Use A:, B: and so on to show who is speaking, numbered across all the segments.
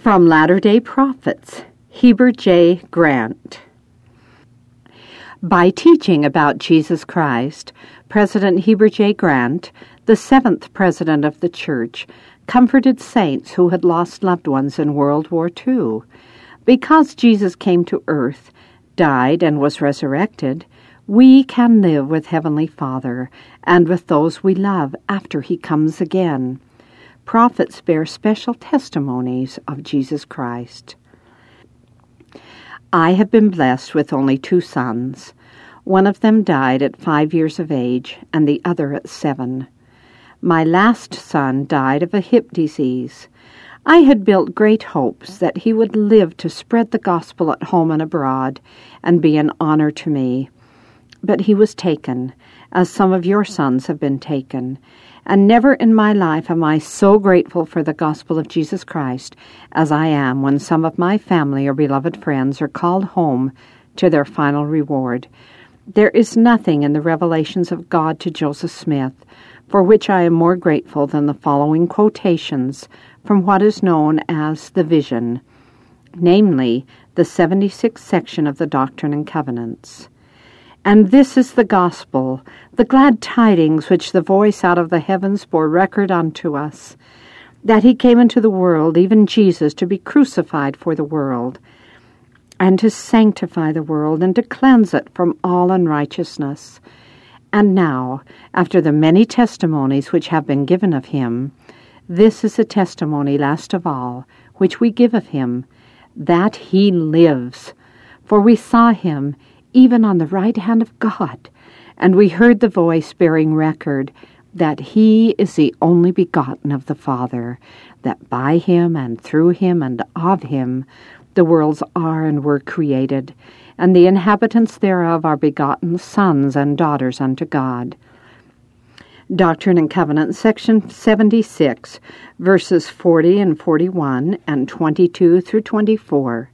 A: From Latter-day Prophets, Heber J. Grant. By teaching about Jesus Christ, President Heber J. Grant, the seventh president of the Church, comforted saints who had lost loved ones in World War II. Because Jesus came to earth, died, and was resurrected, we can live with Heavenly Father and with those we love after He comes again. Prophets bear special testimonies of Jesus Christ. I have been blessed with only 2 sons. One of them died at 5 years of age, and the other at 7. My last son died of a hip disease. I had built great hopes that he would live to spread the gospel at home and abroad, and be an honor to me. But he was taken, as some of your sons have been taken, and never in my life am I so grateful for the gospel of Jesus Christ as I am when some of my family or beloved friends are called home to their final reward. There is nothing in the revelations of God to Joseph Smith for which I am more grateful than the following quotations from what is known as the Vision, namely the 76th section of the Doctrine and Covenants. And this is the gospel, the glad tidings which the voice out of the heavens bore record unto us, that He came into the world, even Jesus, to be crucified for the world, and to sanctify the world, and to cleanse it from all unrighteousness. And now, after the many testimonies which have been given of Him, this is a testimony last of all, which we give of Him, that He lives. For we saw Him even on the right hand of God, and we heard the voice bearing record that He is the only begotten of the Father, that by Him and through Him and of Him the worlds are and were created, and the inhabitants thereof are begotten sons and daughters unto God. Doctrine and Covenants, section 76, verses 40 and 41 and 22 through 24.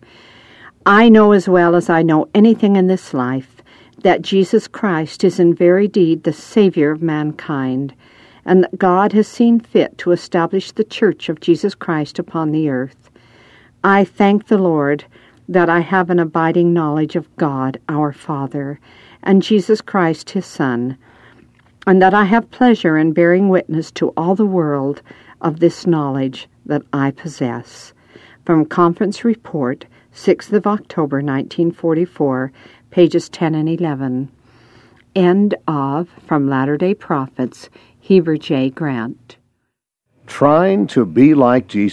A: I know as well as I know anything in this life that Jesus Christ is in very deed the Savior of mankind, and that God has seen fit to establish the Church of Jesus Christ upon the earth. I thank the Lord that I have an abiding knowledge of God, our Father, and Jesus Christ, His Son, and that I have pleasure in bearing witness to all the world of this knowledge that I possess. From Conference Report, 6th of October, 1944, pages 10 and 11. End of From Latter-day Prophets, Heber J. Grant.
B: Trying to be like Jesus.